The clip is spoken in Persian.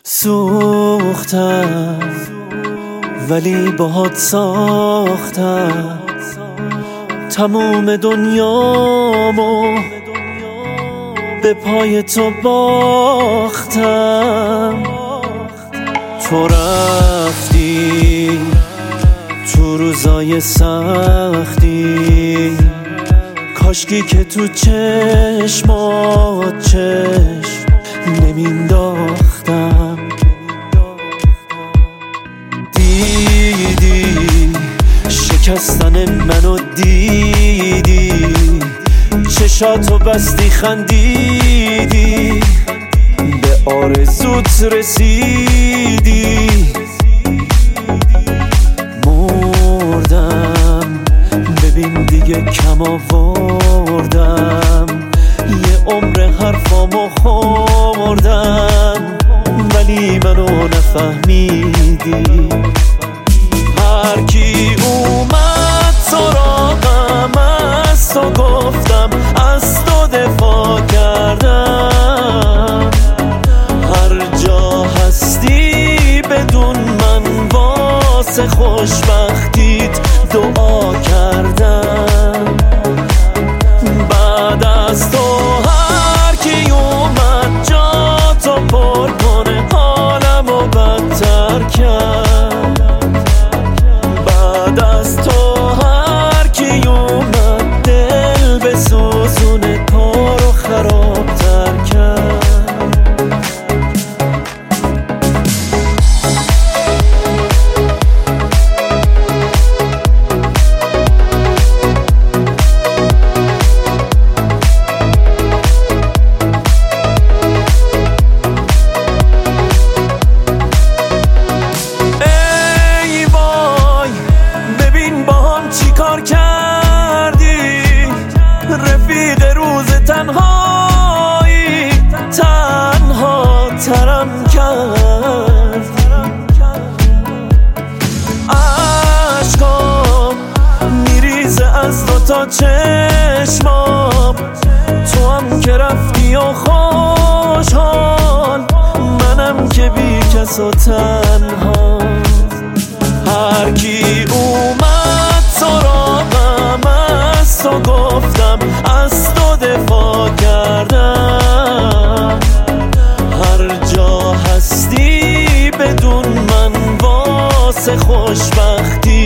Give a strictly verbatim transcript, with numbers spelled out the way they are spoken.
سوختم ولی باهات ساختم تموم دنیامو به پای تو باختم. تو رفتی تو روزای سختی، کاشکی که تو چشمات چشم نمینداختم. دیدی شکستن منو، دیدی چشاتو بستی خندیدی، به آرزوت رسیدی. مردم ببین دیگه کم آوردم، یه عمر حرفامو خوردم ولی منو نفهمیدی. هر کی اومد سراغم از تو گفتم، از تو دفاع کردم. هر جا هستی بدون من واسه خوشبختیت دعا کردم. بعد از تو هر کی اومد جا تو پر کنه، حالمو بدتر کرد. بعد از تو هر کی اومد دل بسوزونه، کارو خرابتر کرد. چیکار کردی رفیق روز تنهایی، تنها ترم کرد. عشقام میریزه از دو تا چشمام، تو هم که رفتی و خوشحال، منم که بی کس و تنها. هر کی اومد سراغم از تو گفتم، از تو دفاع کردم. هر جا هستی بدون من واسه خوشبختی